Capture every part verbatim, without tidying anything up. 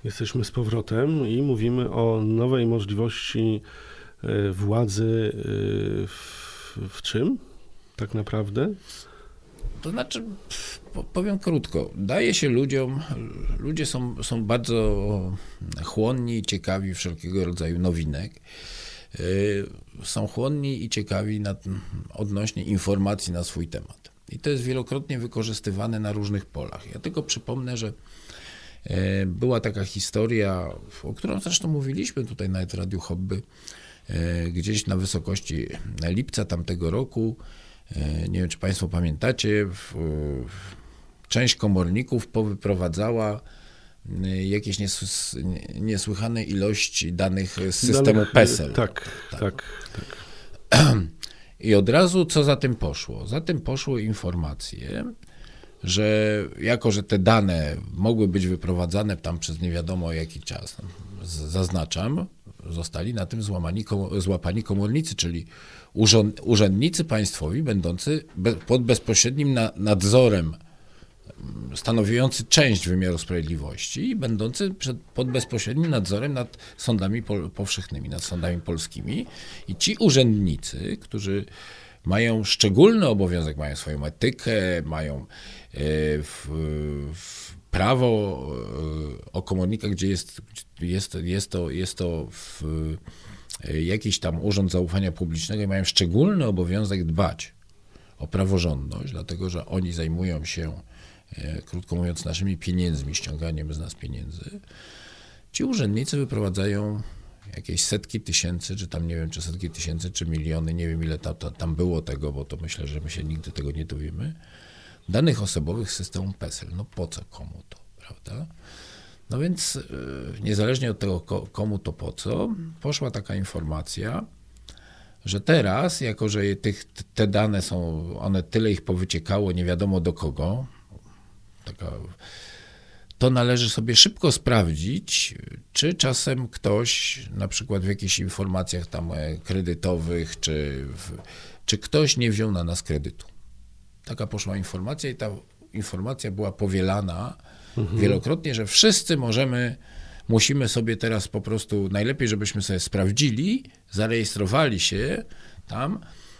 Jesteśmy z powrotem i mówimy o nowej możliwości władzy w, w czym tak naprawdę? To znaczy, powiem krótko, daje się ludziom, ludzie są, są bardzo chłonni i ciekawi wszelkiego rodzaju nowinek. Są chłonni i ciekawi na, odnośnie informacji na swój temat. I to jest wielokrotnie wykorzystywane na różnych polach. Ja tylko przypomnę, że była taka historia, o którą zresztą mówiliśmy tutaj nawet w Radiu Hobby, gdzieś na wysokości lipca tamtego roku. Nie wiem, czy Państwo pamiętacie, część komorników powyprowadzała jakieś niesłychane ilości danych z systemu danych, PESEL. Tak, tak, tak, tak. I od razu co za tym poszło? Za tym poszły informacje, że jako, że te dane mogły być wyprowadzane tam przez nie wiadomo jaki czas, zaznaczam, zostali na tym złamani, złapani komornicy, czyli urzędnicy państwowi będący pod bezpośrednim nadzorem, stanowiący część wymiaru sprawiedliwości i będący przed, pod bezpośrednim nadzorem nad sądami powszechnymi, nad sądami polskimi. I ci urzędnicy, którzy mają szczególny obowiązek, mają swoją etykę, mają w, w prawo o komornikach, gdzie jest, jest, jest to, jest to w jakiś tam urząd zaufania publicznego i mają szczególny obowiązek dbać o praworządność, dlatego że oni zajmują się, krótko mówiąc, naszymi pieniędzmi, ściąganiem z nas pieniędzy. Ci urzędnicy wyprowadzają jakieś setki tysięcy, czy tam nie wiem, czy setki tysięcy, czy miliony, nie wiem ile tam, tam było tego, bo to myślę, że my się nigdy tego nie dowiemy, danych osobowych z systemu PESEL. No po co, komu to, prawda? No więc niezależnie od tego, komu to po co, poszła taka informacja, że teraz, jako że tych, te dane są, one tyle ich powyciekało, nie wiadomo do kogo, taka, to należy sobie szybko sprawdzić, czy czasem ktoś, na przykład w jakichś informacjach tam kredytowych, czy, w, czy ktoś nie wziął na nas kredytu. Taka poszła informacja i ta informacja była powielana mhm. wielokrotnie, że wszyscy możemy, musimy sobie teraz po prostu, najlepiej żebyśmy sobie sprawdzili, zarejestrowali się tam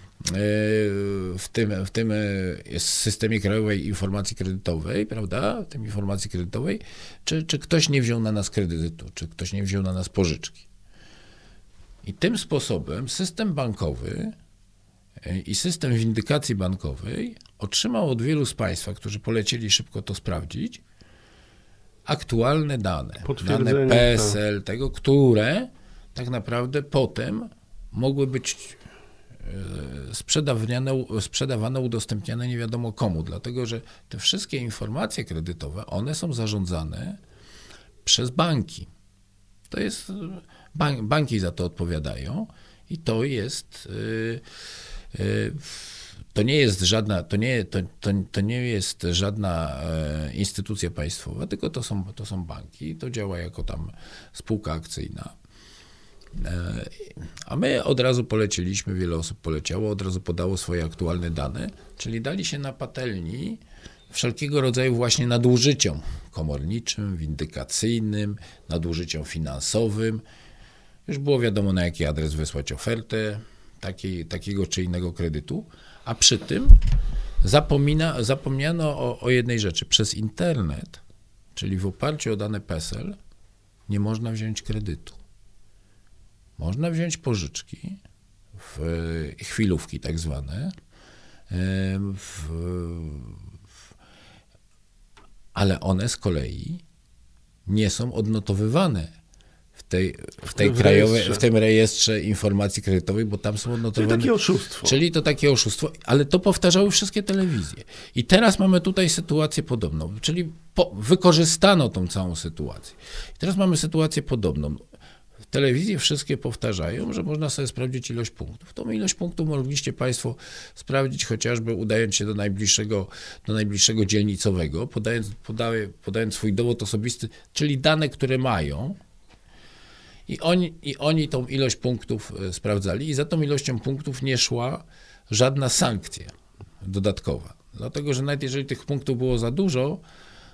w tym, w tym systemie Krajowej Informacji Kredytowej, prawda, w tym informacji kredytowej, czy, czy ktoś nie wziął na nas kredytu, czy ktoś nie wziął na nas pożyczki. I tym sposobem system bankowy i system windykacji bankowej otrzymał od wielu z Państwa, którzy polecieli szybko to sprawdzić, aktualne dane, dane PESEL, tak. tego, które tak naprawdę potem mogły być sprzedawane, sprzedawane, udostępniane nie wiadomo komu, dlatego że te wszystkie informacje kredytowe, one są zarządzane przez banki. To jest, bank, banki za to odpowiadają i to jest to nie jest żadna, to nie, to, to, to nie jest żadna instytucja państwowa, tylko to są, to są banki, to działa jako tam spółka akcyjna. A my od razu polecieliśmy, wiele osób poleciało, od razu podało swoje aktualne dane, czyli dali się na patelni wszelkiego rodzaju właśnie nadużyciom komorniczym, windykacyjnym, nadużyciom finansowym. Już było wiadomo, na jaki adres wysłać ofertę takiej, takiego czy innego kredytu, a przy tym zapomina, zapomniano o, o jednej rzeczy. Przez internet, czyli w oparciu o dane PESEL, nie można wziąć kredytu. Można wziąć pożyczki, w chwilówki tak zwane, w, w, ale one z kolei nie są odnotowywane w tej, w tej w krajowej, w tym rejestrze informacji kredytowej, bo tam są odnotowane. Czyli takie oszustwo. Czyli to takie oszustwo, ale to powtarzały wszystkie telewizje. I teraz mamy tutaj sytuację podobną, czyli po, wykorzystano tą całą sytuację. I teraz mamy sytuację podobną. Telewizje wszystkie powtarzają, że można sobie sprawdzić ilość punktów. Tą ilość punktów mogliście Państwo sprawdzić chociażby udając się do najbliższego, do najbliższego dzielnicowego, podając, podaje, podając swój dowód osobisty, czyli dane, które mają. I oni, I oni tą ilość punktów sprawdzali i za tą ilością punktów nie szła żadna sankcja dodatkowa. Dlatego, że nawet jeżeli tych punktów było za dużo,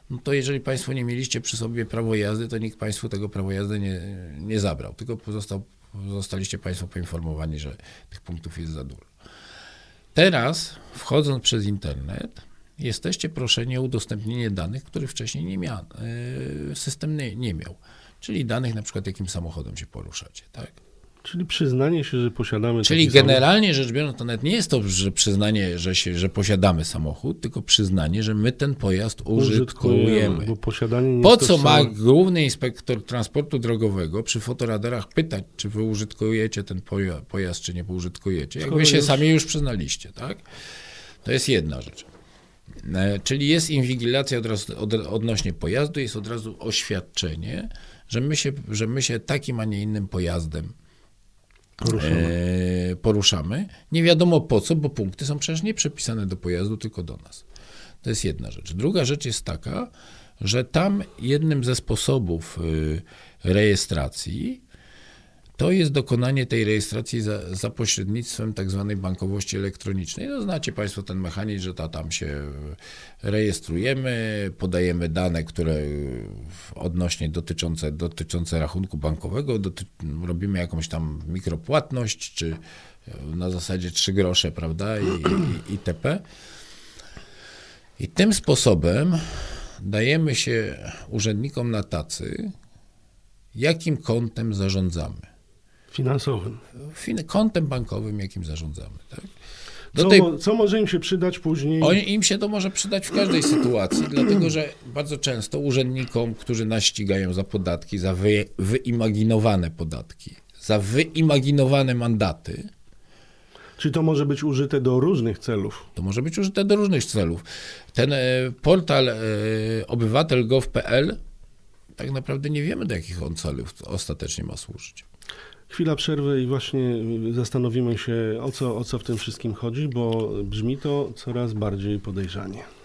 no to jeżeli Państwo nie mieliście przy sobie prawo jazdy, to nikt Państwu tego prawa jazdy nie, nie zabrał, tylko pozostał, zostaliście Państwo poinformowani, że tych punktów jest za dużo. Teraz, wchodząc przez internet, jesteście proszeni o udostępnienie danych, których wcześniej nie miał, system nie, nie miał, czyli danych na przykład jakim samochodem się poruszacie, tak? Czyli przyznanie się, że posiadamy Czyli taki generalnie rzecz biorąc, to nawet nie jest to, że przyznanie, że, się, że posiadamy samochód, tylko przyznanie, że my ten pojazd użytkujemy. Bo posiadanie nie Po jest co ma tożsame. główny inspektor transportu drogowego przy fotoradarach pytać, czy wy użytkujecie ten poja- pojazd, czy nie użytkujecie, jak Skoro wy się już- sami już przyznaliście, tak? To jest jedna rzecz. E, Czyli jest inwigilacja od razu, od, odnośnie pojazdu, jest od razu oświadczenie, że my się, że my się takim, a nie innym pojazdem Poruszamy. e, poruszamy. Nie wiadomo po co, bo punkty są przecież nie przypisane do pojazdu, tylko do nas. To jest jedna rzecz. Druga rzecz jest taka, że tam jednym ze sposobów y, rejestracji to jest dokonanie tej rejestracji za, za pośrednictwem tak zwanej bankowości elektronicznej. No, znacie Państwo ten mechanizm, że ta, tam się rejestrujemy, podajemy dane, które odnośnie dotyczące, dotyczące rachunku bankowego, doty, robimy jakąś tam mikropłatność, czy na zasadzie trzy grosze, prawda, i, i, itp. I tym sposobem dajemy się urzędnikom na tacy, jakim kontem zarządzamy. Finansowym. Fin- Kontem bankowym, jakim zarządzamy. Tak? Do Co, tej, mo- co może im się przydać później? oni, im się to może przydać w każdej sytuacji, dlatego że bardzo często urzędnikom, którzy nas ścigają za podatki, za wy, wyimaginowane podatki, za wyimaginowane mandaty, Czy to może być użyte do różnych celów? to może być użyte do różnych celów. Ten e, portal e, obywatel kropka gov kropka pe el, tak naprawdę nie wiemy, do jakich on celów ostatecznie ma służyć. Chwila przerwy i właśnie zastanowimy się, o co, o co w tym wszystkim chodzi, bo brzmi to coraz bardziej podejrzanie.